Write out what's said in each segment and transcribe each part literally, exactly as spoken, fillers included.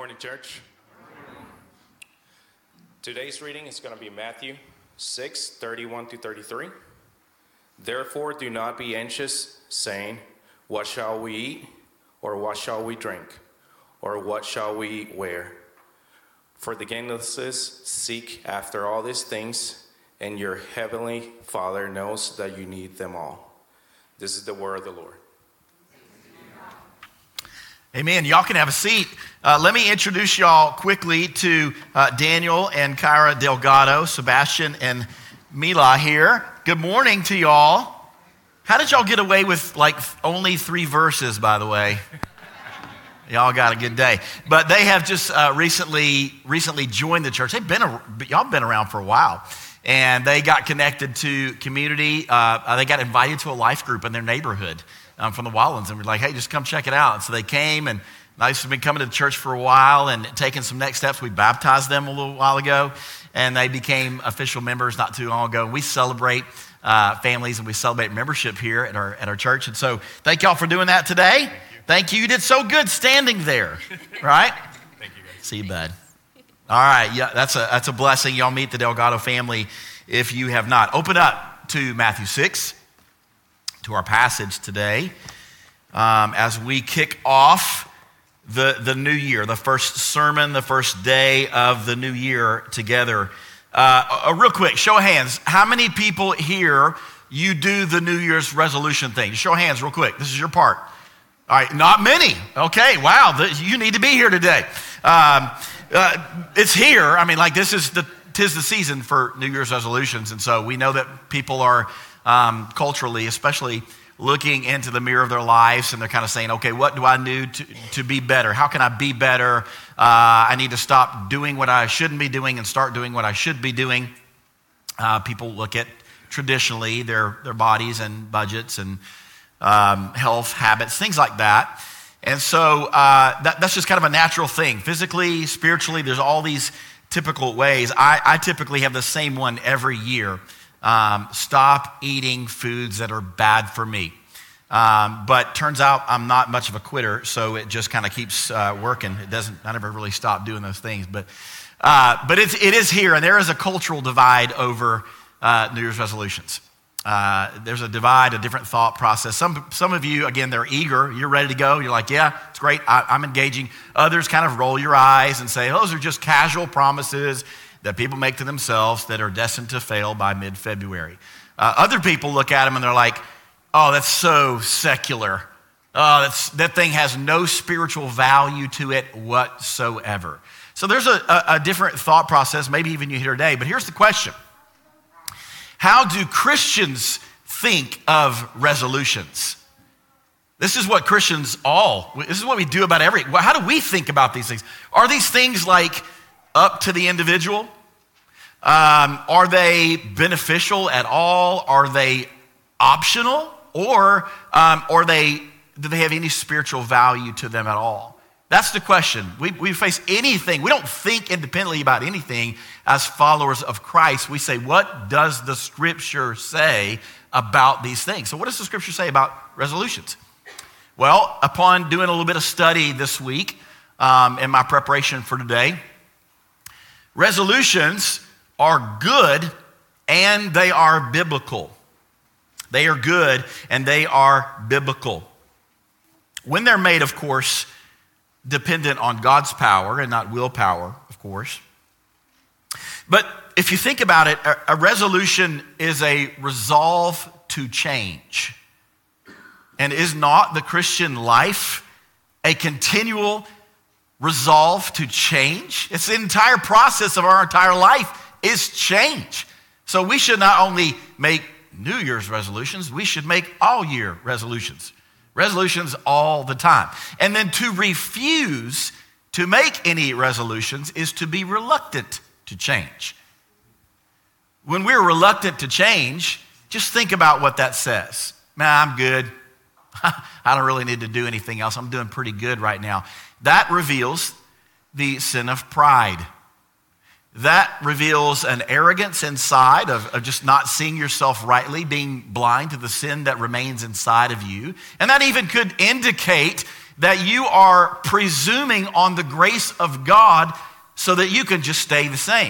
morning, church. Today's reading is going to be Matthew six, thirty-one to thirty-three. Therefore, do not be anxious, saying, what shall we eat, or what shall we drink, or what shall we wear? For the gainlesses seek after all these things, and your heavenly Father knows that you need them all. This is the word of the Lord. Amen. Y'all can have a seat. Uh, let me introduce y'all quickly to uh, Daniel and Kyra Delgado, Sebastian and Mila here. Good morning to y'all. How did y'all get away with like only three verses, by the way? Y'all got a good day. But they have just uh, recently recently joined the church. They've been a, y'all been around for a while, and they got connected to community. Uh, they got invited to a life group in their neighborhood. Um, from the Wildlands, and we're like, hey, just come check it out. And so they came, and I used to been coming to the church for a while and taking some next steps. We baptized them a little while ago, and they became official members not too long ago. We celebrate uh, families, and we celebrate membership here at our at our church. And so thank y'all for doing that today. Thank you. Thank you. You did so good standing there, right? Thank you, guys. See you, bud. All right, yeah, that's a that's a blessing. Y'all meet the Delgado family if you have not. Open up to Matthew six. To our passage today um, as we kick off the, the new year, the first sermon, the first day of the new year together. Uh, a, a real quick, show of hands. How many people here, you do the New Year's resolution thing? Show of hands real quick. This is your part. All right, not many. Okay, wow, the, you need to be here today. Um, uh, it's here. I mean, like this is the, tis the season for New Year's resolutions. And so we know that people are Um, culturally, especially looking into the mirror of their lives, and they're kind of saying, okay, what do I do to, to be better? How can I be better? Uh, I need to stop doing what I shouldn't be doing and start doing what I should be doing. Uh, people look at traditionally their, their bodies and budgets and um, health habits, things like that. And so uh, that, that's just kind of a natural thing. Physically, spiritually, there's all these typical ways. I, I typically have the same one every year. Um, stop eating foods that are bad for me. Um, but turns out I'm not much of a quitter, so it just kind of keeps uh, working. It doesn't, I never really stop doing those things. But uh, but it's, it is here, and there is a cultural divide over uh, New Year's resolutions. Uh, there's a divide, a different thought process. Some some of you, again, they're eager. You're ready to go. You're like, yeah, it's great. I, I'm engaging. Others kind of roll your eyes and say, those are just casual promises that people make to themselves that are destined to fail by mid-February. Uh, other people look at them and they're like, oh, that's so secular. Oh, that's, that thing has no spiritual value to it whatsoever. So there's a, a, a different thought process, maybe even you hear today. But here's the question. How do Christians think of resolutions? This is what Christians all, this is what we do about every, how do we think about these things? Are these things like up to the individual? Um, are they beneficial at all? Are they optional? Or um, are they, do they have any spiritual value to them at all? That's the question. We, we face anything. We don't think independently about anything as followers of Christ. We say, what does the scripture say about these things? So what does the scripture say about resolutions? Well, upon doing a little bit of study this week um, in my preparation for today, resolutions are good and they are biblical. They are good and they are biblical. When they're made, of course, dependent on God's power and not willpower, of course. But if you think about it, a, a resolution is a resolve to change. And is not the Christian life a continual resolve to change? It's the entire process of our entire life is change. So we should not only make New Year's resolutions, we should make all year resolutions. Resolutions all the time. And then to refuse to make any resolutions is to be reluctant to change. When we're reluctant to change, just think about what that says. Man, I'm good. I don't really need to do anything else. I'm doing pretty good right now. That reveals the sin of pride. That reveals an arrogance inside of, of just not seeing yourself rightly, being blind to the sin that remains inside of you. And that even could indicate that you are presuming on the grace of God so that you can just stay the same.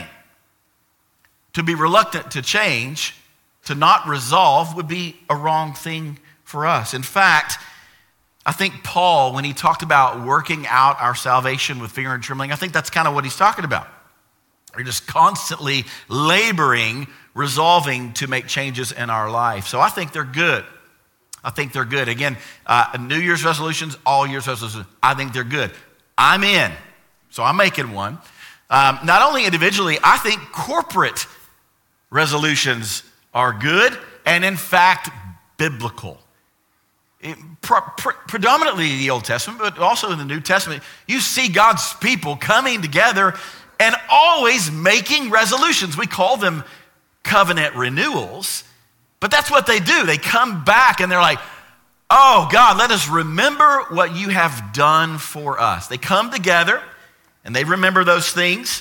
To be reluctant to change, to not resolve, would be a wrong thing for us. In fact, I think Paul, when he talked about working out our salvation with fear and trembling, I think that's kind of what he's talking about. We're just constantly laboring, resolving to make changes in our life. So I think they're good. I think they're good. Again, uh, New Year's resolutions, all year's resolutions, I think they're good. I'm in, so I'm making one. Um, not only individually, I think corporate resolutions are good and, in fact, biblical. It, pre- pre- predominantly the Old Testament, but also in the New Testament, you see God's people coming together and always making resolutions. We call them covenant renewals, but that's what they do. They come back and they're like, oh, God, let us remember what you have done for us. They come together and they remember those things.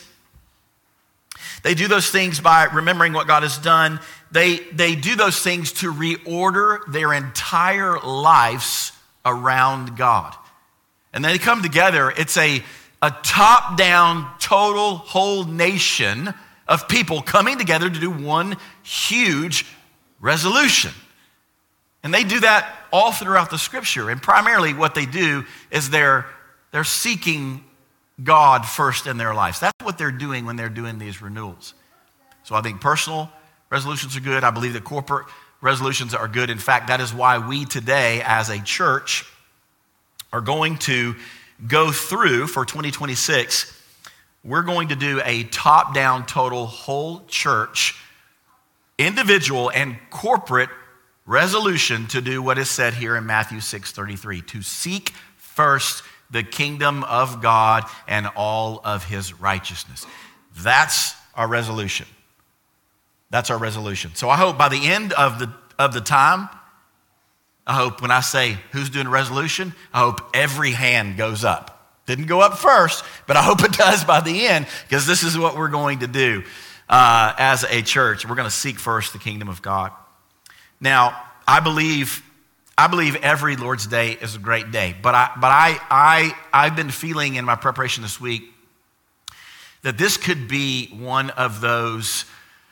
They do those things by remembering what God has done. They, they do those things to reorder their entire lives around God. And they come together. It's a, a top-down, total, whole nation of people coming together to do one huge resolution. And they do that all throughout the scripture. And primarily what they do is they're, they're seeking God first in their lives. That's what they're doing when they're doing these renewals. So I think personal resolutions are good. I believe that corporate resolutions are good. In fact, that is why we today as a church are going to go through for twenty twenty-six. We're going to do a top-down total whole church, individual and corporate resolution to do what is said here in Matthew six thirty-three, to seek first the kingdom of God and all of his righteousness. That's our resolution. That's our resolution. So I hope by the end of the of the time, I hope when I say who's doing a resolution, I hope every hand goes up. Didn't go up first, but I hope it does by the end, because this is what we're going to do uh, as a church. We're going to seek first the kingdom of God. Now, I believe I believe every Lord's Day is a great day, but I but I I I've been feeling in my preparation this week that this could be one of those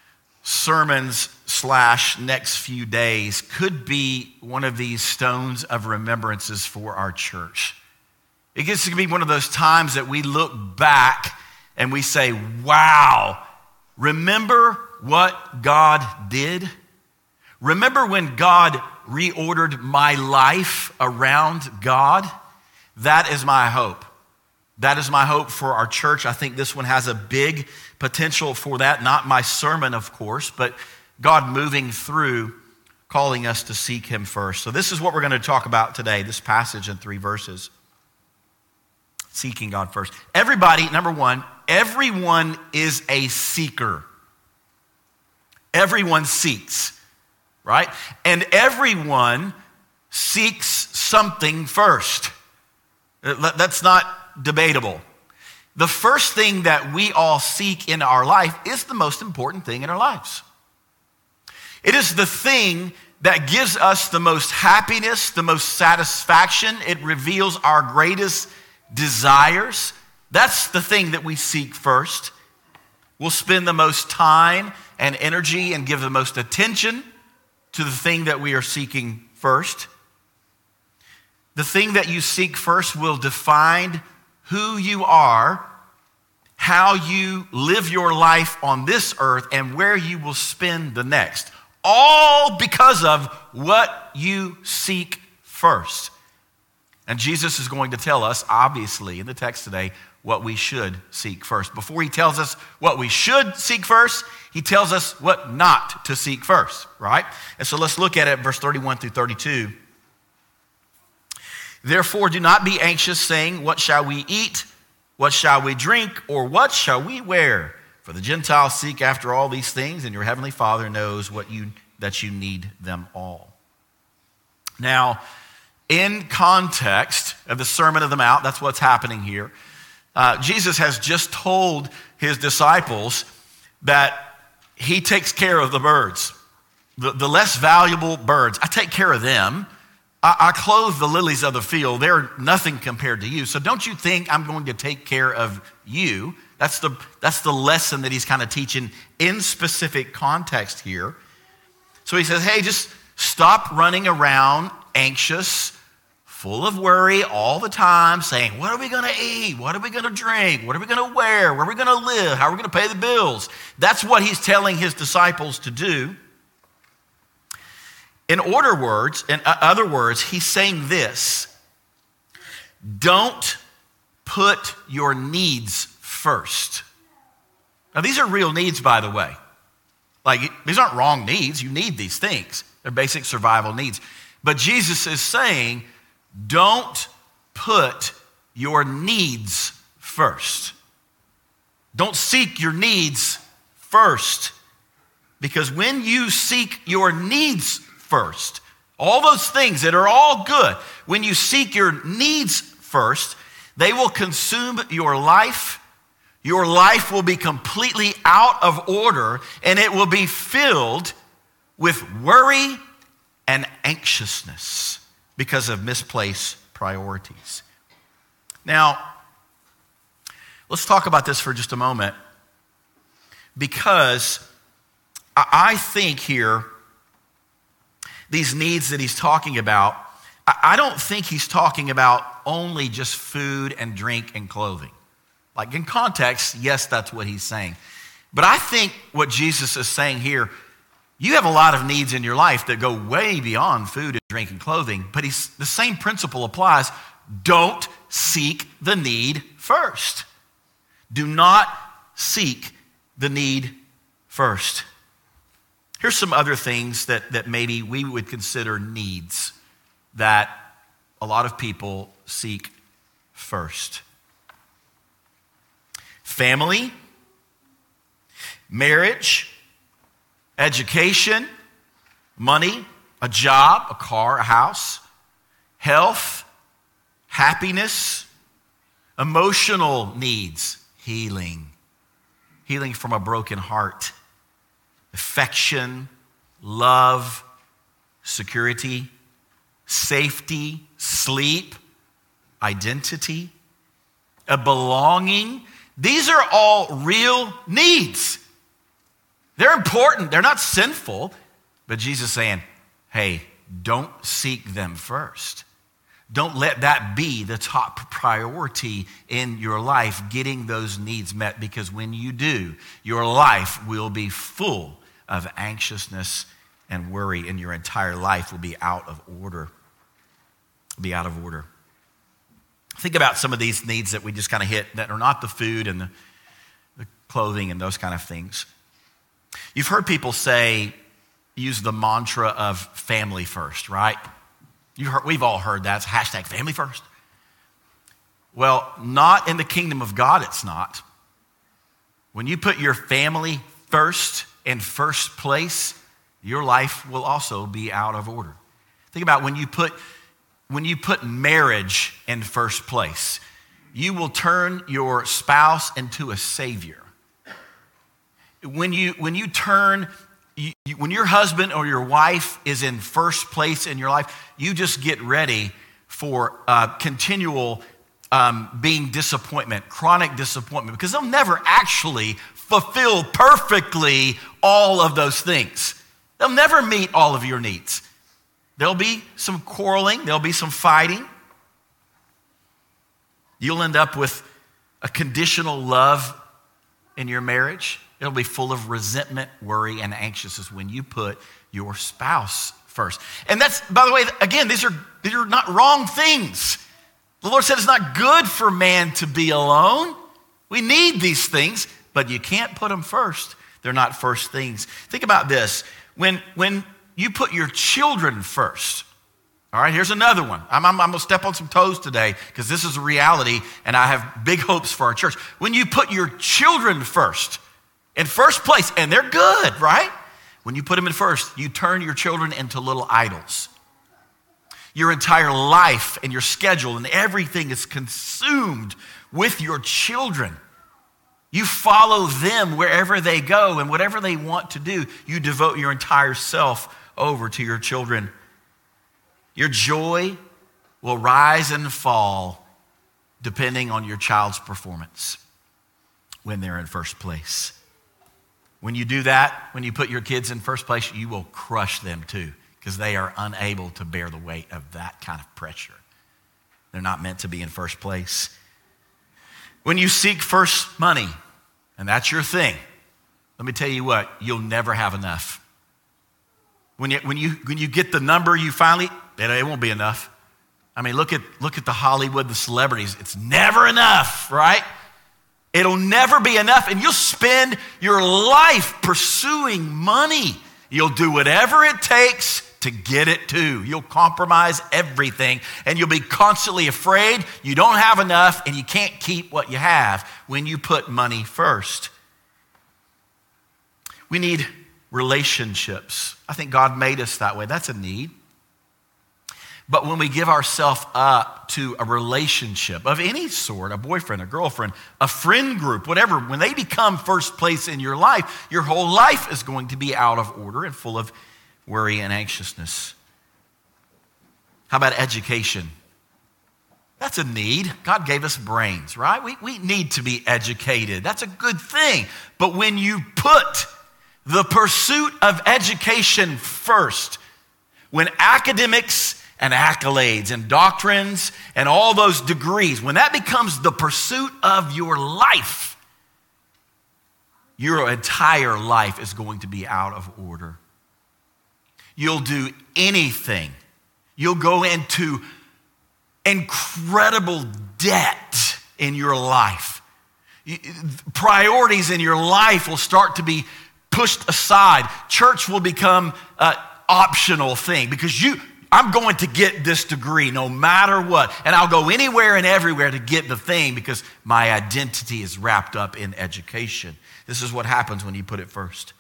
sermons slash next few days, could be one of these stones of remembrances for our church. It gets to be one of those times that we look back and we say, wow, remember what God did? Remember when God reordered my life around God? That is my hope. That is my hope for our church. I think this one has a big potential for that. Not my sermon, of course, but God moving through, calling us to seek him first. So this is what we're going to talk about today, this passage in three verses. Seeking God first. Everybody, number one, everyone is a seeker. Everyone seeks, right? And everyone seeks something first. That's not debatable. The first thing that we all seek in our life is the most important thing in our lives. It is the thing that gives us the most happiness, the most satisfaction. It reveals our greatest desires. That's the thing that we seek first. We'll spend the most time and energy and give the most attention to the thing that we are seeking first. The thing that you seek first will define who you are, how you live your life on this earth, and where you will spend the next. All because of what you seek first. And Jesus is going to tell us, obviously, in the text today, what we should seek first. Before he tells us what we should seek first, he tells us what not to seek first, right? And so let's look at it, verse thirty-one through thirty-two. Therefore, do not be anxious, saying, what shall we eat? What shall we drink? Or what shall we wear? For the Gentiles seek after all these things, and your heavenly Father knows what you that you need them all. Now, in context of the Sermon on the Mount, that's what's happening here. Uh, Jesus has just told his disciples that he takes care of the birds, the, the less valuable birds. I take care of them. I, I clothe the lilies of the field. They're nothing compared to you. So don't you think I'm going to take care of you? That's the, that's the lesson that he's kind of teaching in specific context here. So he says, hey, just stop running around anxious, full of worry all the time, saying, what are we going to eat? What are we going to drink? What are we going to wear? Where are we going to live? How are we going to pay the bills? That's what he's telling his disciples to do. In other words, in other words, he's saying this: don't put your needs first. Now, these are real needs, by the way. Like, these aren't wrong needs. You need these things. They're basic survival needs. But Jesus is saying, don't put your needs first. Don't seek your needs first. Because when you seek your needs first, all those things that are all good, when you seek your needs first, they will consume your life. Your life will be completely out of order, and it will be filled with worry and anxiousness because of misplaced priorities. Now, let's talk about this for just a moment, because I think here, these needs that he's talking about, I don't think he's talking about only just food and drink and clothing. Like, in context, yes, that's what he's saying. But I think what Jesus is saying here, you have a lot of needs in your life that go way beyond food and drink and clothing, but he's, the same principle applies. Don't seek the need first. Do not seek the need first. Here's some other things that, that maybe we would consider needs that a lot of people seek first. Family, marriage, education, money, a job, a car, a house, health, happiness, emotional needs, healing, healing from a broken heart, affection, love, security, safety, sleep, identity, a belonging. These are all real needs. They're important. They're not sinful. But Jesus is saying, hey, don't seek them first. Don't let that be the top priority in your life, getting those needs met, because when you do, your life will be full of anxiousness and worry, and your entire life will be out of order. Be out of order. Think about some of these needs that we just kind of hit that are not the food and the, the clothing and those kind of things. You've heard people say, use the mantra of family first, right? You've heard, we've all heard that. It's hashtag family first. Well, not in the kingdom of God, it's not. When you put your family first in first place, your life will also be out of order. Think about when you put When you put marriage in first place, you will turn your spouse into a savior. When you, when you turn, you, you, when your husband or your wife is in first place in your life, you just get ready for uh, continual um, being disappointment, chronic disappointment, because they'll never actually fulfill perfectly all of those things. They'll never meet all of your needs. There'll be some quarreling. There'll be some fighting. You'll end up with a conditional love in your marriage. It'll be full of resentment, worry, and anxiousness when you put your spouse first. And that's, by the way, again, these are, these are not wrong things. The Lord said it's not good for man to be alone. We need these things, but you can't put them first. They're not first things. Think about this. When, when you put your children first. All right, here's another one. I'm, I'm, I'm going to step on some toes today because this is a reality and I have big hopes for our church. When you put your children first, in first place, and they're good, right? When you put them in first, you turn your children into little idols. Your entire life and your schedule and everything is consumed with your children. You follow them wherever they go, and whatever they want to do, you devote your entire self over to your children. Your joy will rise and fall depending on your child's performance when they're in first place. When you do that, when you put your kids in first place, you will crush them too, because they are unable to bear the weight of that kind of pressure. They're not meant to be in first place. When you seek first money, and that's your thing, let me tell you what, you'll never have enough. When you, when you, when you get the number you finally, it, it won't be enough. I mean, look at, look at the Hollywood, the celebrities. It's never enough, right? It'll never be enough, and you'll spend your life pursuing money. You'll do whatever it takes to get it too. You'll compromise everything, and you'll be constantly afraid you don't have enough and you can't keep what you have when you put money first. We need relationships. I think God made us that way. That's a need. But when we give ourselves up to a relationship of any sort, a boyfriend, a girlfriend, a friend group, whatever, when they become first place in your life, your whole life is going to be out of order and full of worry and anxiousness. How about education? That's a need. God gave us brains, right? We, we need to be educated. That's a good thing. But when you put the pursuit of education first, when academics and accolades and doctrines and all those degrees, when that becomes the pursuit of your life, your entire life is going to be out of order. You'll do anything. You'll go into incredible debt in your life. Priorities in your life will start to be pushed aside. Church will become an optional thing because you, I'm going to get this degree no matter what. And I'll go anywhere and everywhere to get the thing because my identity is wrapped up in education. This is what happens when you put it first.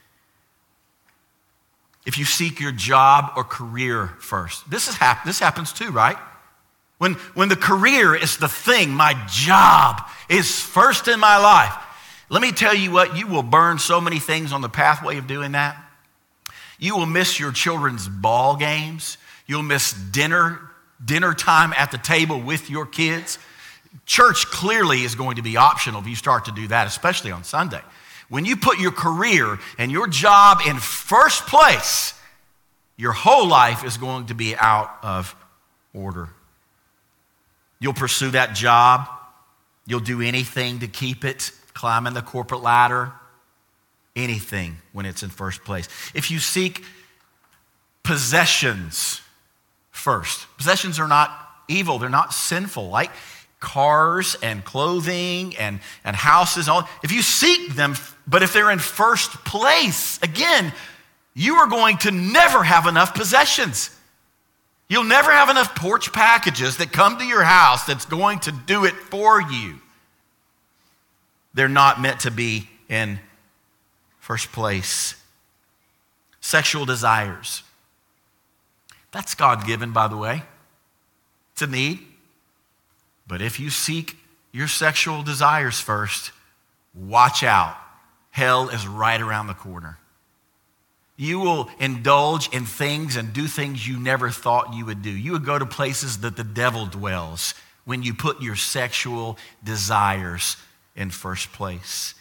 If you seek your job or career first, this is hap- this happens too, right? When, when the career is the thing, my job is first in my life. Let me tell you what, you will burn so many things on the pathway of doing that. You will miss your children's ball games. You'll miss dinner, dinner time at the table with your kids. Church clearly is going to be optional if you start to do that, especially on Sunday. When you put your career and your job in first place, your whole life is going to be out of order. You'll pursue that job. You'll do anything to keep it, climbing the corporate ladder, anything when it's in first place. If you seek possessions first, possessions are not evil, they're not sinful, like cars and clothing and, and houses. All, if you seek them, but if they're in first place, again, you are going to never have enough possessions. You'll never have enough porch packages that come to your house that's going to do it for you. They're not meant to be in first place. Sexual desires. That's God-given, by the way. It's a need. But if you seek your sexual desires first, watch out. Hell is right around the corner. You will indulge in things and do things you never thought you would do. You would go to places that the devil dwells when you put your sexual desires in first place.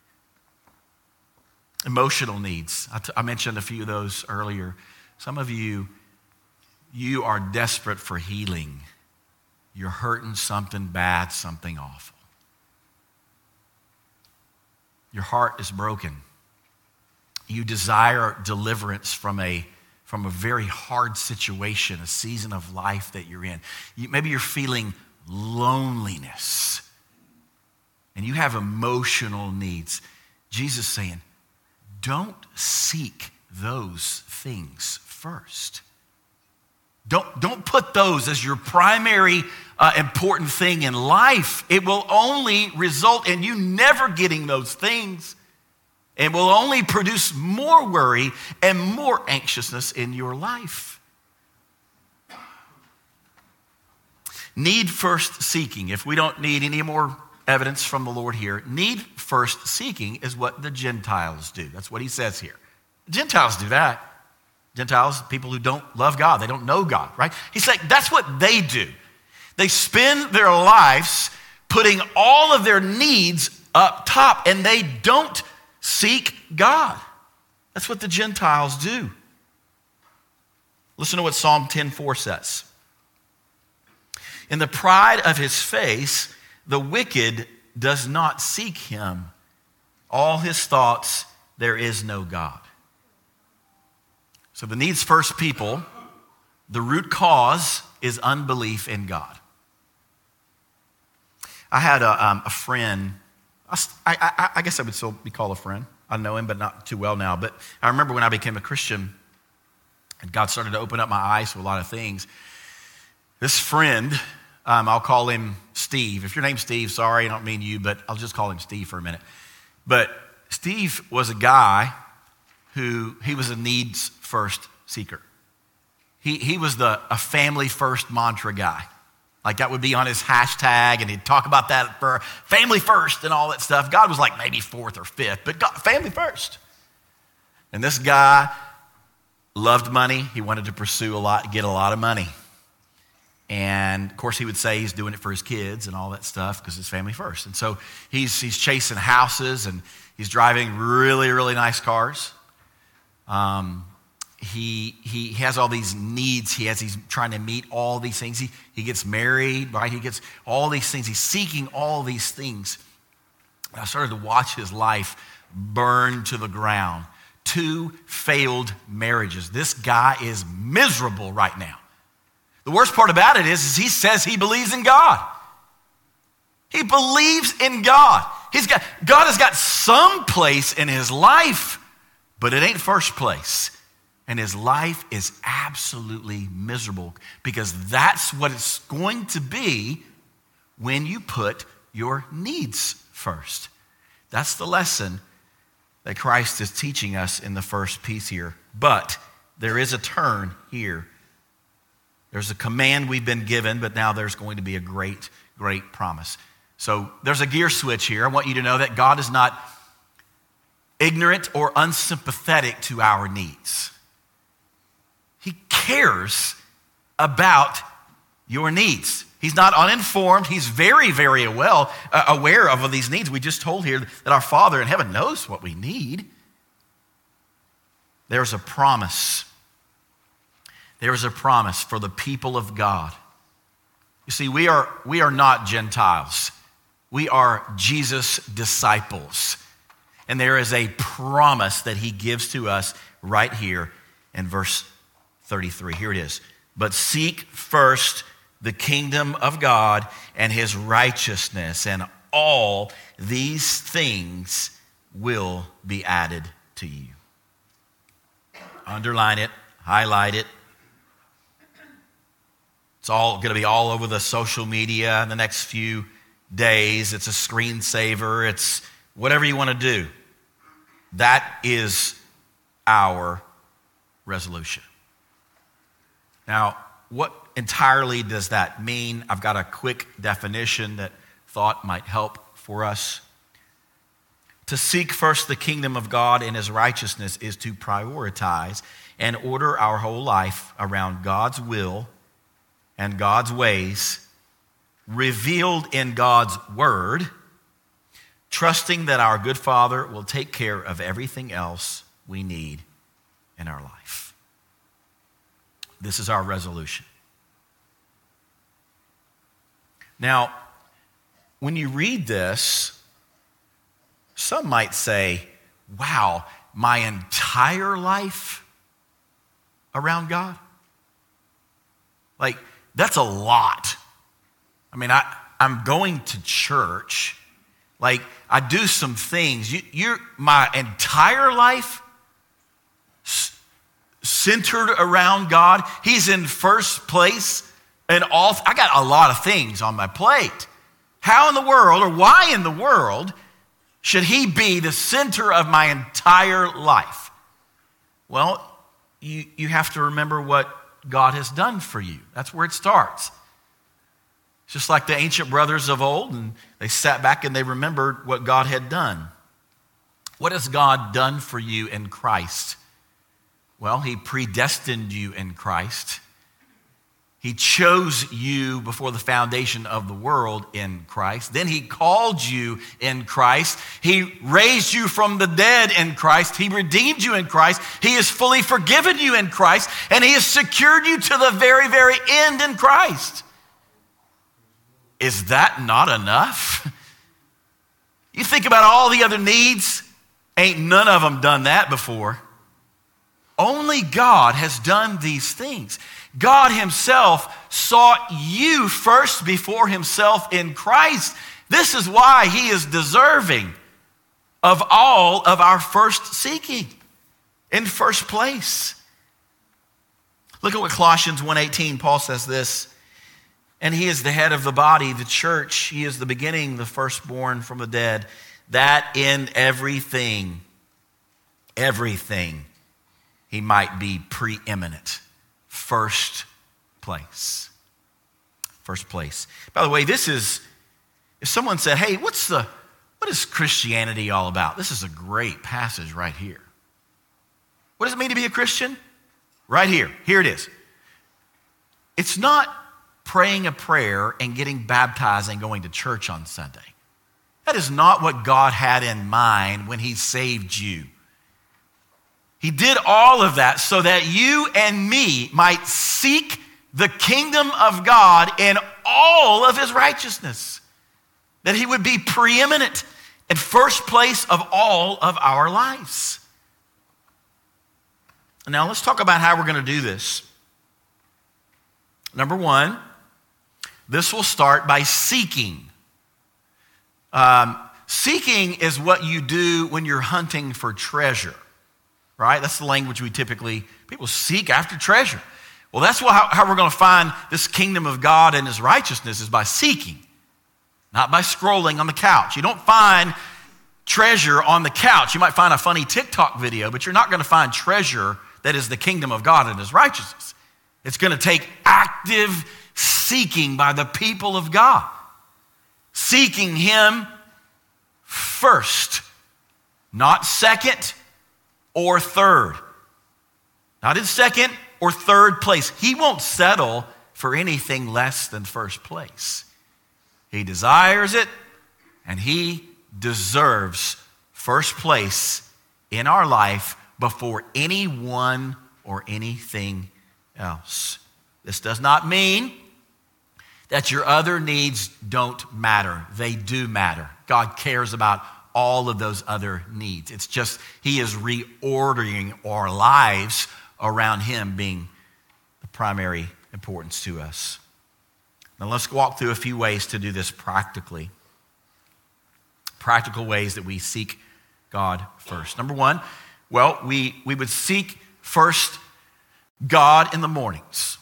Emotional needs. I, t- I mentioned a few of those earlier. Some of you, you are desperate for healing. You're hurting something bad, something awful. Your heart is broken. You desire deliverance from a, from a very hard situation, a season of life that you're in. You, maybe you're feeling loneliness and you have emotional needs. Jesus saying, don't seek those things first. Don't, don't put those as your primary uh, important thing in life. It will only result in you never getting those things. It will only produce more worry and more anxiousness in your life. Need first seeking. If we don't need any more evidence from the Lord here, need first seeking is what the Gentiles do. That's what he says here. The Gentiles do that. Gentiles, people who don't love God, they don't know God, right? He's like, that's what they do. They spend their lives putting all of their needs up top, and they don't seek God. That's what the Gentiles do. Listen to what Psalm ten four says. In the pride of his face, the wicked does not seek him. All his thoughts, there is no God. So the needs first people, the root cause is unbelief in God. I had a, um, a friend, I, I, I guess I would still be called a friend. I know him, but not too well now. But I remember when I became a Christian and God started to open up my eyes to a lot of things. This friend, um, I'll call him Steve. If your name's Steve, sorry, I don't mean you, but I'll just call him Steve for a minute. But Steve was a guy who, he was a needs first seeker. He, he was the a family first mantra guy. Like that would be on his hashtag, and he'd talk about that for family first and all that stuff. God was like maybe fourth or fifth, but God, family first. And this guy loved money. He wanted to pursue a lot, get a lot of money. And of course, he would say he's doing it for his kids and all that stuff because it's family first. And so he's he's chasing houses and he's driving really, really nice cars. Um, he he has all these needs. He has he's trying to meet all these things. He he gets married, right? He gets all these things. He's seeking all these things. And I started to watch his life burn to the ground. Two failed marriages. This guy is miserable right now. The worst part about it is, is he says he believes in God. He believes in God. He's got, God has got some place in his life, but it ain't first place. And his life is absolutely miserable because that's what it's going to be when you put your needs first. That's the lesson that Christ is teaching us in the first piece here. But there is a turn here. There's a command we've been given, but now there's going to be a great, great promise. So there's a gear switch here. I want you to know that God is not ignorant or unsympathetic to our needs. He cares about your needs. He's not uninformed. He's very, very well uh, aware of these needs. We just told here that our Father in heaven knows what we need. There's a promise. There is a promise for the people of God. You see, we are, we are not Gentiles. We are Jesus' disciples. And there is a promise that he gives to us right here in verse thirty-three. Here it is. But seek first the kingdom of God and his righteousness, and all these things will be added to you. Underline it, highlight it. It's all going to be all over the social media in the next few days. It's a screensaver. It's whatever you want to do. That is our resolution. Now, what entirely does that mean? I've got a quick definition that thought might help for us. To seek first the kingdom of God and his righteousness is to prioritize and order our whole life around God's will and God's ways, revealed in God's word, trusting that our good Father will take care of everything else we need in our life. This is our resolution. Now, when you read this, some might say, wow, my entire life around God? Like, that's a lot. I mean, I, I'm going to church. Like, I do some things. You, you're, my entire life s- centered around God. He's in first place in all. I got a lot of things on my plate. How in the world, or why in the world, should he be the center of my entire life? Well, you, you have to remember what God has done for you. That's where it starts. It's just like the ancient brothers of old, and they sat back and they remembered what God had done. What has God done for you in Christ? Well, he predestined you in Christ. He chose you before the foundation of the world in Christ. Then he called you in Christ. He raised you from the dead in Christ. He redeemed you in Christ. He has fully forgiven you in Christ. And he has secured you to the very, very end in Christ. Is that not enough? You think about all the other needs, ain't none of them done that before. Only God has done these things. God himself sought you first before himself in Christ. This is why he is deserving of all of our first seeking in first place. Look at what Colossians one eighteen, Paul says this, and he is the head of the body, the church. He is the beginning, the firstborn from the dead, that in everything, everything, he might be preeminent. First place. First place. By the way, this is, if someone said, hey, what's the, what is Christianity all about? This is a great passage right here. What does it mean to be a Christian? Right here. Here it is. It's not praying a prayer and getting baptized and going to church on Sunday. That is not what God had in mind when he saved you. He did all of that so that you and me might seek the kingdom of God in all of his righteousness. That he would be preeminent and first place of all of our lives. Now let's talk about how we're going to do this. Number one, this will start by seeking. Um, seeking is what you do when you're hunting for treasure. Right? That's the language we typically, people seek after treasure. Well, that's what, how, how we're going to find this kingdom of God and his righteousness is by seeking, not by scrolling on the couch. You don't find treasure on the couch. You might find a funny TikTok video, but you're not going to find treasure that is the kingdom of God and his righteousness. It's going to take active seeking by the people of God. Seeking him first, not second, or third. Not in second or third place. He won't settle for anything less than first place. He desires it, and he deserves first place in our life before anyone or anything else. This does not mean that your other needs don't matter. They do matter. God cares about all of those other needs. It's just he is reordering our lives around him being the primary importance to us. Now let's walk through a few ways to do this practically. Practical ways that we seek God first. Number one, well, we, we would seek first God in the mornings.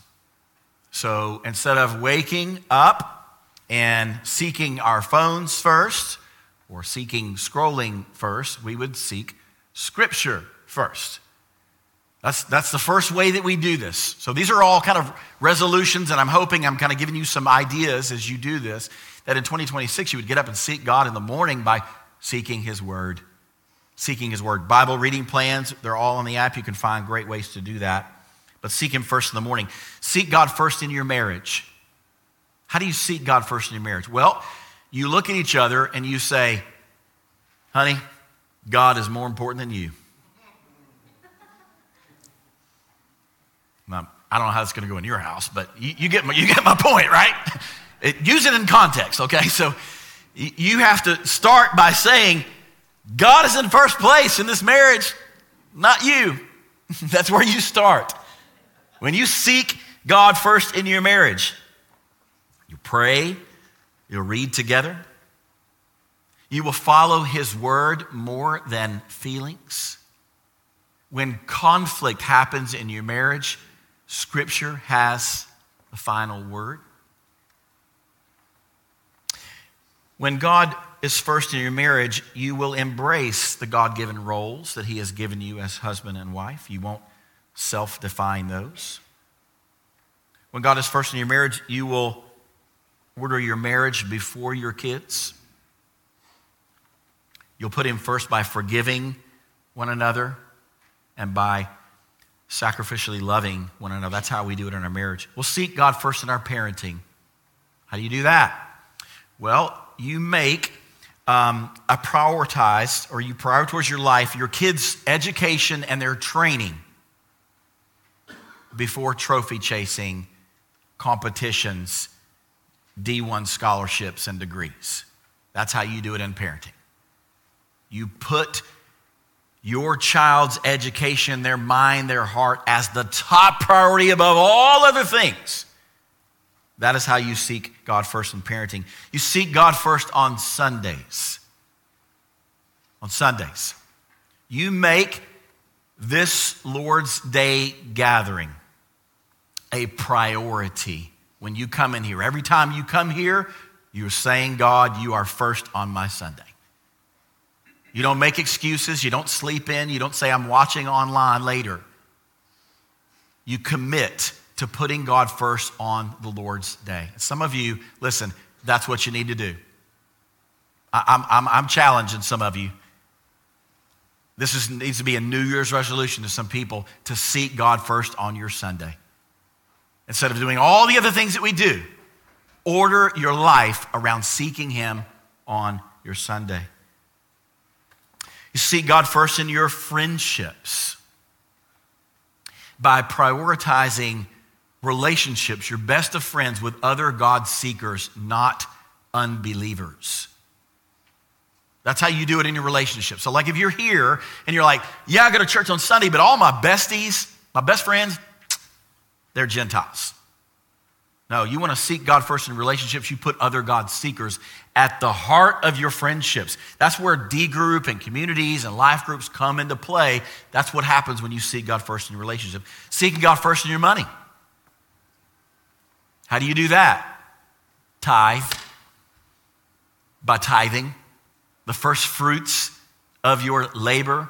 So instead of waking up and seeking our phones first, or seeking scrolling first, we would seek Scripture first. That's, that's the first way that we do this. So these are all kind of resolutions, and I'm hoping I'm kind of giving you some ideas as you do this, that in twenty twenty-six you would get up and seek God in the morning by seeking his word. Seeking his word. Bible reading plans, they're all on the app. You can find great ways to do that. But seek him first in the morning. Seek God first in your marriage. How do you seek God first in your marriage? Well, you look at each other and you say, honey, God is more important than you. Now, I don't know how it's going to go in your house, but you, you, get my, you get my point, right? It, use it in context, okay? So you have to start by saying, God is in first place in this marriage, not you. That's where you start. When you seek God first in your marriage, you pray, you'll read together. You will follow his word more than feelings. When conflict happens in your marriage, Scripture has the final word. When God is first in your marriage, you will embrace the God-given roles that he has given you as husband and wife. You won't self-define those. When God is first in your marriage, you will order your marriage before your kids. You'll put him first by forgiving one another and by sacrificially loving one another. That's how we do it in our marriage. We'll seek God first in our parenting. How do you do that? Well, you make um, a prioritized, or you prioritize your life, your kids' education and their training before trophy chasing, competitions, D one scholarships, and degrees. That's how you do it in parenting. You put your child's education, their mind, their heart as the top priority above all other things. That is how you seek God first in parenting. You seek God first on Sundays. On Sundays. You make this Lord's Day gathering a priority when you come in here. Every time you come here, you're saying, God, you are first on my Sunday. You don't make excuses. You don't sleep in. You don't say, I'm watching online later. You commit to putting God first on the Lord's day. Some of you, listen, that's what you need to do. I, I'm, I'm, I'm challenging some of you. This is, needs to be a New Year's resolution to some people to seek God first on your Sunday. Instead of doing all the other things that we do, order your life around seeking Him on your Sunday. You seek God first in your friendships by prioritizing relationships, your best of friends, with other God seekers, not unbelievers. That's how you do it in your relationship. So like if you're here and you're like, yeah, I go to church on Sunday, but all my besties, my best friends, they're Gentiles. No, you want to seek God first in relationships. You put other God seekers at the heart of your friendships. That's where D group and communities and life groups come into play. That's what happens when you seek God first in your relationship. Seeking God first in your money. How do you do that? Tithe. By tithing. The first fruits of your labor.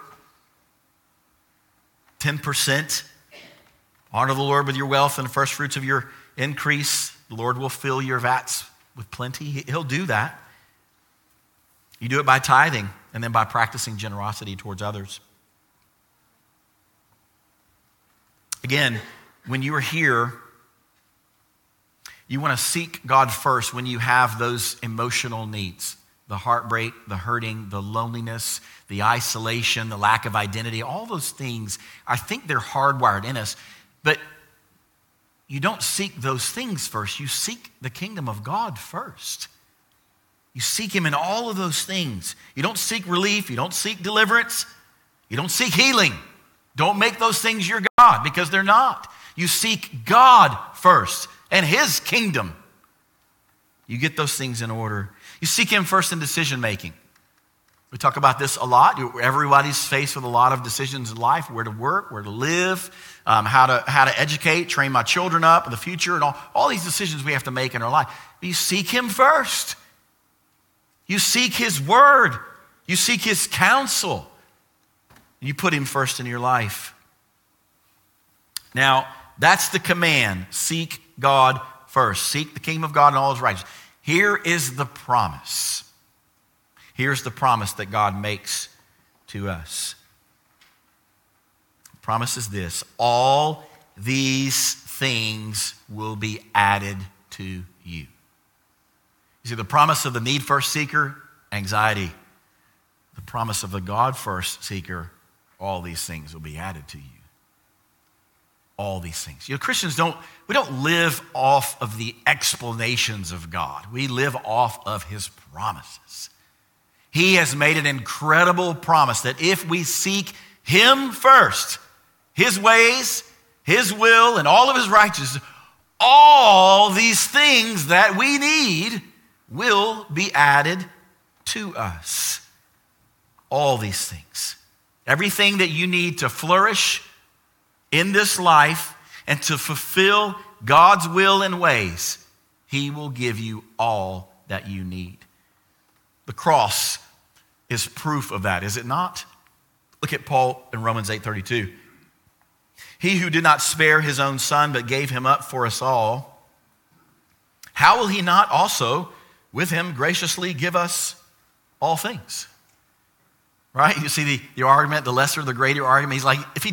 ten percent. Honor the Lord with your wealth and the first fruits of your increase. The Lord will fill your vats with plenty. He'll do that. You do it by tithing and then by practicing generosity towards others. Again, when you are here, you want to seek God first when you have those emotional needs. The heartbreak, the hurting, the loneliness, the isolation, the lack of identity, all those things, I think they're hardwired in us. But you don't seek those things first. You seek the kingdom of God first. You seek Him in all of those things. You don't seek relief. You don't seek deliverance. You don't seek healing. Don't make those things your God, because they're not. You seek God first and His kingdom. You get those things in order. You seek Him first in decision making. We talk about this a lot. Everybody's faced with a lot of decisions in life: where to work, where to live, um, how to how to educate, train my children up in the future, and all, all these decisions we have to make in our life. But you seek Him first. You seek His word. You seek His counsel. You put Him first in your life. Now, that's the command. Seek God first. Seek the kingdom of God and all His righteousness. Here is the promise. Here's the promise that God makes to us. The promise is this: all these things will be added to you. You see, the promise of the need first seeker, anxiety. The promise of the God first seeker, all these things will be added to you. All these things. You know, Christians don't, we don't live off of the explanations of God. We live off of His promises. He has made an incredible promise that if we seek Him first, His ways, His will, and all of His righteousness, all these things that we need will be added to us. All these things. Everything that you need to flourish in this life and to fulfill God's will and ways, He will give you all that you need. The cross is proof of that, is it not? Look at Paul in Romans eight thirty-two. He who did not spare His own Son, but gave Him up for us all, how will He not also with Him graciously give us all things? Right? You see the, the argument, the lesser, the greater argument. He's like, if he, if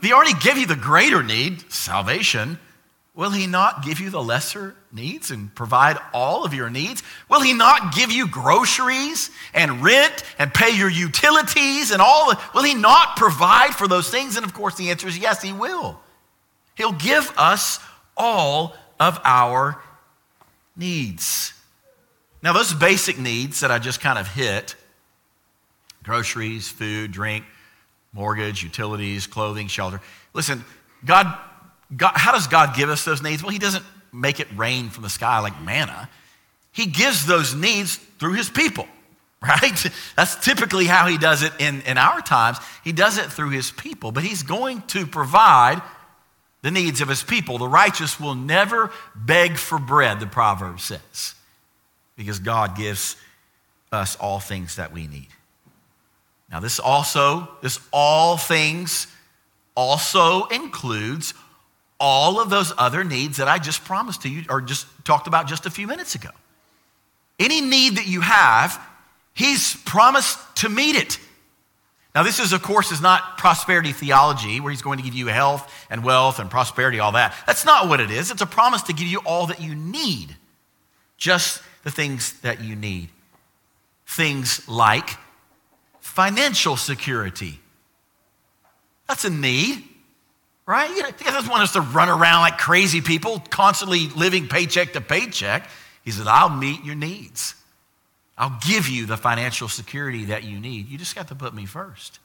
he already gave you the greater need, salvation, will he not give you the lesser needs and provide all of your needs? Will he not give you groceries and rent and pay your utilities and all? The, will he not provide for those things? And of course the answer is yes, he will. He'll give us all of our needs. Now those basic needs that I just kind of hit, groceries, food, drink, mortgage, utilities, clothing, shelter. Listen, God, God, how does God give us those needs? Well, he doesn't make it rain from the sky like manna. He gives those needs through his people, right? That's typically how he does it in, in our times. He does it through his people, but he's going to provide the needs of his people. The righteous will never beg for bread, the proverb says, because God gives us all things that we need. Now this also, this all things also includes all of those other needs that I just promised to you or just talked about just a few minutes ago. Any need that you have, he's promised to meet it. Now this is, of course, is not prosperity theology where he's going to give you health and wealth and prosperity, all that. That's not what it is. It's a promise to give you all that you need, just the things that you need. Things like financial security. That's a need, right? He doesn't want us to run around like crazy people, constantly living paycheck to paycheck. He said, I'll meet your needs. I'll give you the financial security that you need. You just got to put me first.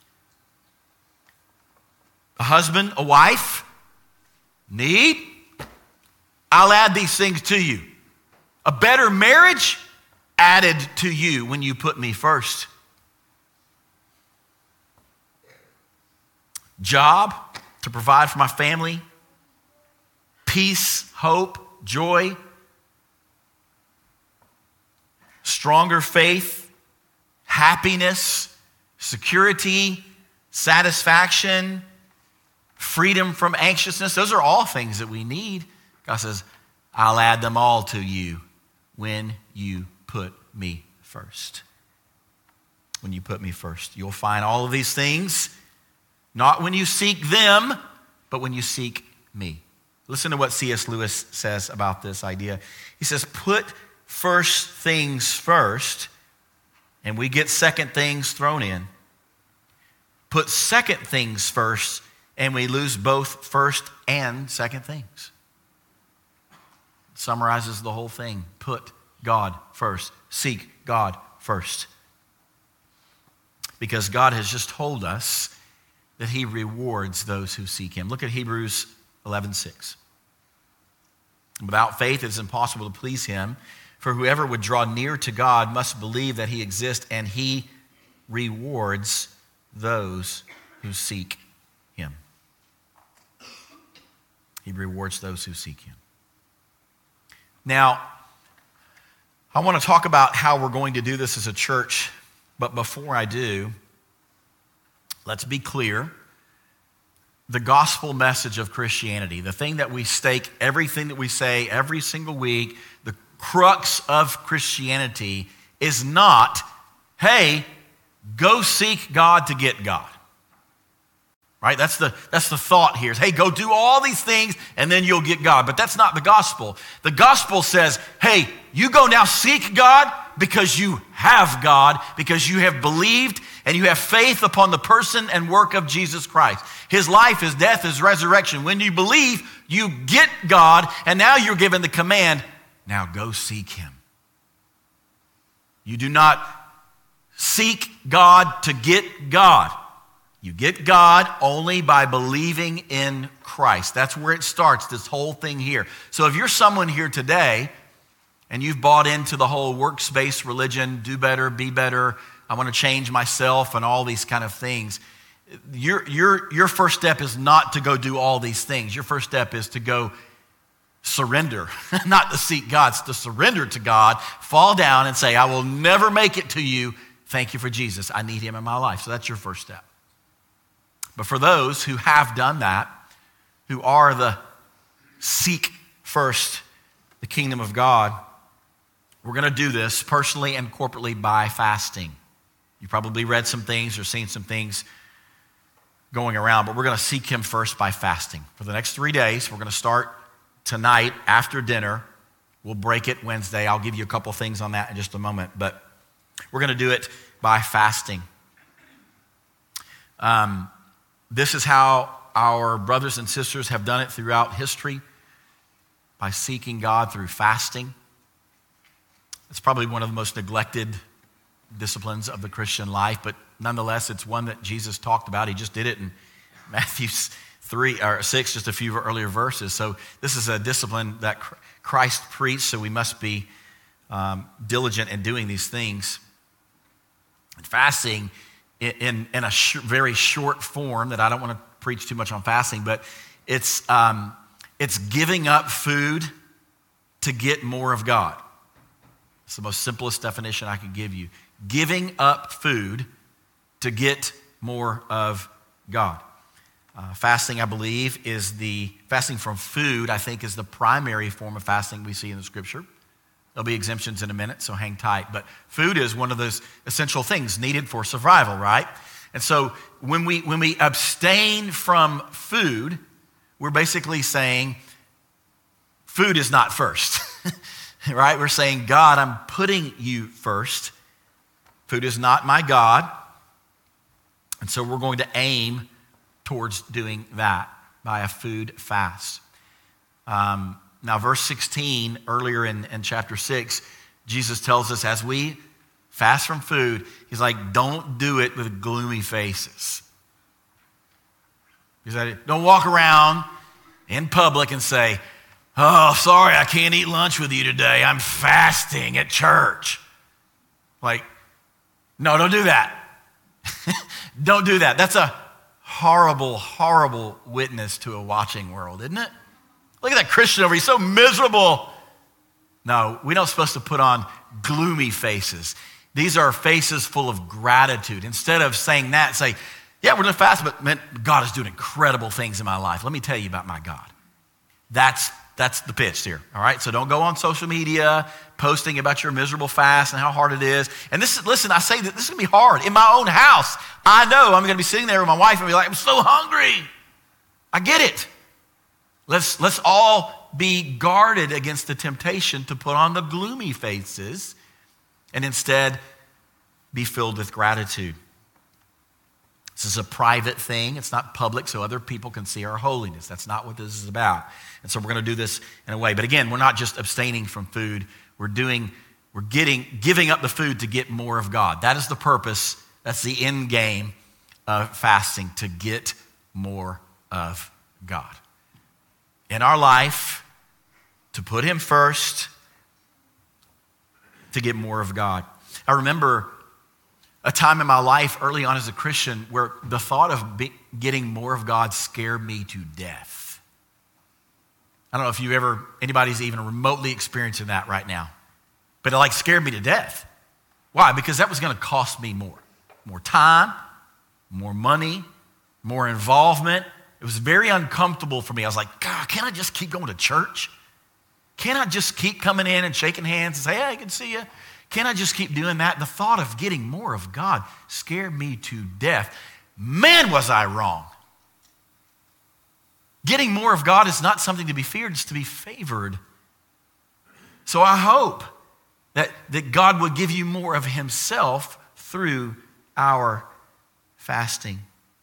A husband, a wife, need. I'll add these things to you. A better marriage added to you when you put me first. Job to provide for my family. Peace, hope, joy. Stronger faith, happiness, security, satisfaction, freedom from anxiousness. Those are all things that we need. God says, I'll add them all to you when you put me first. When you put me first. You'll find all of these things, not when you seek them, but when you seek me. Listen to what C S Lewis says about this idea. He says, put first things first, and we get second things thrown in. Put second things first, and we lose both first and second things. It summarizes the whole thing. Put God first. Seek God first. Because God has just told us that he rewards those who seek him. Look at Hebrews eleven six. Without faith, it is impossible to please him. For whoever would draw near to God must believe that he exists, and he rewards those who seek him. He rewards those who seek him. Now, I want to talk about how we're going to do this as a church, but before I do, let's be clear. The gospel message of Christianity, the thing that we stake everything that we say every single week, the crux of Christianity is not, hey, go seek God to get God. Right? That's the, that's the thought here. Is, hey, go do all these things and then you'll get God. But that's not the gospel. The gospel says, hey, you go now seek God because you have God, because you have believed and you have faith upon the person and work of Jesus Christ. His life, his death, his resurrection. When you believe, you get God, and now you're given the command, now go seek him. You do not seek God to get God. You get God only by believing in Christ. That's where it starts, this whole thing here. So if you're someone here today and you've bought into the whole works-based religion, do better, be better, I want to change myself and all these kind of things, your, your, your first step is not to go do all these things. Your first step is to go surrender, not to seek God, it's to surrender to God, fall down and say, I will never make it to you. Thank you for Jesus. I need him in my life. So that's your first step. But for those who have done that, who are the seek first the kingdom of God, we're going to do this personally and corporately by fasting. You probably read some things or seen some things going around, but we're going to seek him first by fasting. For the next three days, we're going to start tonight after dinner. We'll break it Wednesday. I'll give you a couple things on that in just a moment, but we're going to do it by fasting. Um, this is how our brothers and sisters have done it throughout history, by seeking God through fasting. It's probably one of the most neglected disciplines of the Christian life, but nonetheless, it's one that Jesus talked about. He just did it in Matthew three or six, just a few earlier verses. So this is a discipline that Christ preached, so we must be um, diligent in doing these things. And fasting in, in, in a sh- very short form that I don't want to preach too much on fasting, but it's, um, it's giving up food to get more of God. It's the most simplest definition I could give you. Giving up food to get more of God. Uh, fasting, I believe, is the, fasting from food, I think, is the primary form of fasting we see in the scripture. There'll be exemptions in a minute, so hang tight. But food is one of those essential things needed for survival, right? And so when we, when we abstain from food, we're basically saying food is not first, right? We're saying, God, I'm putting you first. Food is not my God. And so we're going to aim towards doing that by a food fast. Um, now, verse sixteen, earlier in, in chapter six, Jesus tells us as we fast from food, he's like, don't do it with gloomy faces. He said, don't walk around in public and say, oh, sorry, I can't eat lunch with you today. I'm fasting at church. Like, no, don't do that. Don't do that. That's a horrible, horrible witness to a watching world, isn't it? Look at that Christian over here, he's so miserable. No, we're not supposed to put on gloomy faces. These are faces full of gratitude. Instead of saying that, say, yeah, we're going to fast, but man, God is doing incredible things in my life. Let me tell you about my God. That's That's the pitch here, all right? So don't go on social media posting about your miserable fast and how hard it is. And this is, listen, I say that this is going to be hard. In my own house, I know I'm going to be sitting there with my wife and be like, I'm so hungry. I get it. Let's, let's all be guarded against the temptation to put on the gloomy faces and instead be filled with gratitude. This is a private thing. It's not public so other people can see our holiness. That's not what this is about. And so we're going to do this in a way. But again, we're not just abstaining from food. We're doing, we're getting, giving up the food to get more of God. That is the purpose. That's the end game of fasting, to get more of God. In our life, to put him first, to get more of God. I remember a time in my life early on as a Christian where the thought of be, getting more of God scared me to death. I don't know if you ever, anybody's even remotely experiencing that right now, but it like scared me to death. Why? Because that was going to cost me more. More time, more money, more involvement. It was very uncomfortable for me. I was like, God, can't I just keep going to church? Can't I just keep coming in and shaking hands and say, hey, I can see you? Can't I just keep doing that? The thought of getting more of God scared me to death. Man, was I wrong. Getting more of God is not something to be feared, it's to be favored. So I hope that, that God will give you more of himself through our fasting.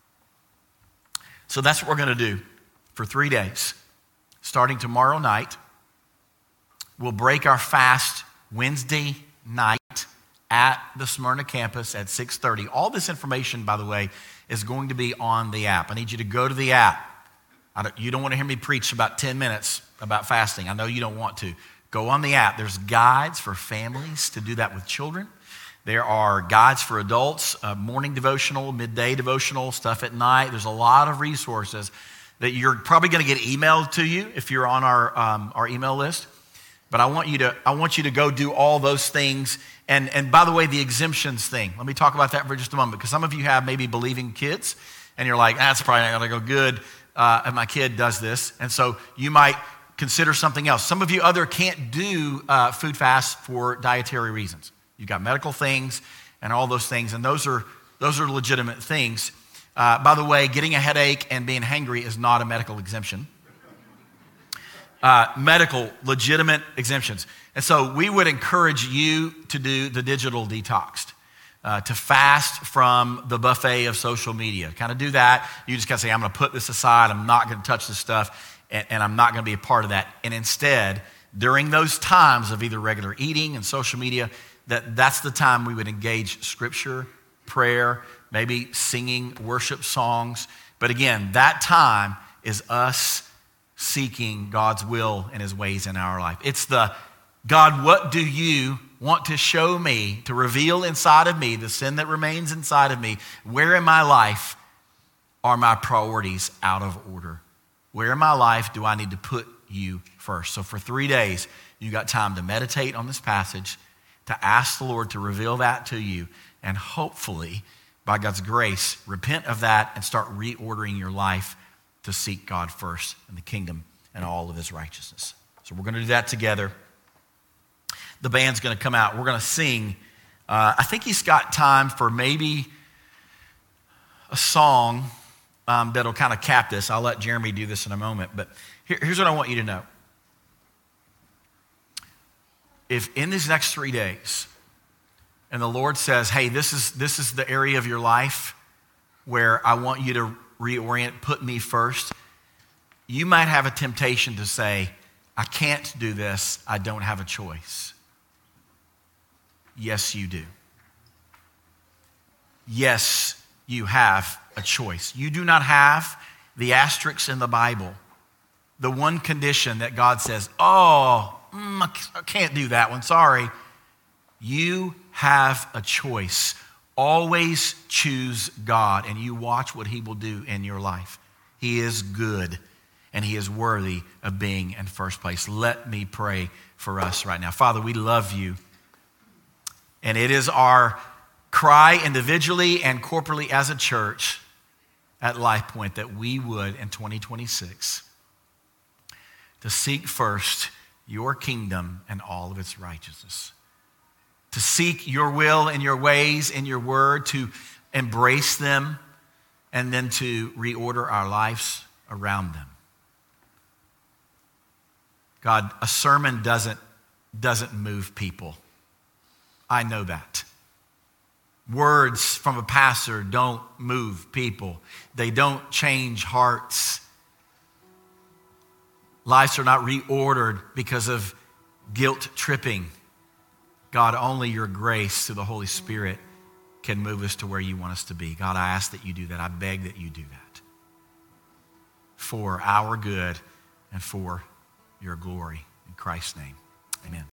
So that's what we're going to do for three days. Starting tomorrow night, we'll break our fast Wednesday night at the Smyrna campus at six thirty. All this information, by the way, is going to be on the app. I need you to go to the app. I don't, you don't want to hear me preach about ten minutes about fasting. I know you don't want to. Go on the app. There's guides for families to do that with children. There are guides for adults, uh, morning devotional, midday devotional, stuff at night. There's a lot of resources that you're probably going to get emailed to you if you're on our, um, our email list. But I want you to I want you to go do all those things. And, and by the way, the exemptions thing, let me talk about that for just a moment, because some of you have maybe believing kids, and you're like, that's probably not going to go good uh, if my kid does this. And so you might consider something else. Some of you other can't do uh, food fasts for dietary reasons. You've got medical things and all those things, and those are those are legitimate things. Uh, by the way, getting a headache and being hangry is not a medical exemption. Uh, medical, legitimate exemptions. And so we would encourage you to do the digital detox, uh, to fast from the buffet of social media. Kind of do that. You just kind of say, I'm going to put this aside. I'm not going to touch this stuff, and, and I'm not going to be a part of that. And instead, during those times of either regular eating and social media, that, that's the time we would engage scripture, prayer, maybe singing worship songs. But again, that time is us seeking God's will and his ways in our life. It's the, God, what do you want to show me, to reveal inside of me the sin that remains inside of me? Where in my life are my priorities out of order? Where in my life do I need to put you first? So for three days, you got time to meditate on this passage, to ask the Lord to reveal that to you, and hopefully, by God's grace, repent of that and start reordering your life to seek God first and the kingdom and all of his righteousness. So we're going to do that together. The band's going to come out. We're going to sing. Uh, I think he's got time for maybe a song um, that'll kind of cap this. I'll let Jeremy do this in a moment. But here, here's what I want you to know. If in these next three days, and the Lord says, hey, this is, this is the area of your life where I want you to reorient, put me first, you might have a temptation to say, I can't do this, I don't have a choice. Yes, you do. Yes, you have a choice. You do not have the asterisks in the Bible, the one condition that God says, oh, mm, I can't do that one, sorry. You have a choice. Always choose God, and you watch what he will do in your life. He is good, and he is worthy of being in first place. Let me pray for us right now. Father, we love you, and it is our cry individually and corporately as a church at Life Point that we would in twenty twenty-six to seek first your kingdom and all of its righteousness. To seek your will and your ways and your word, to embrace them, and then to reorder our lives around them. God, a sermon doesn't, doesn't move people. I know that. Words from a pastor don't move people. They don't change hearts. Lives are not reordered because of guilt tripping. God, only your grace through the Holy Spirit can move us to where you want us to be. God, I ask that you do that. I beg that you do that for our good and for your glory. In Christ's name, amen.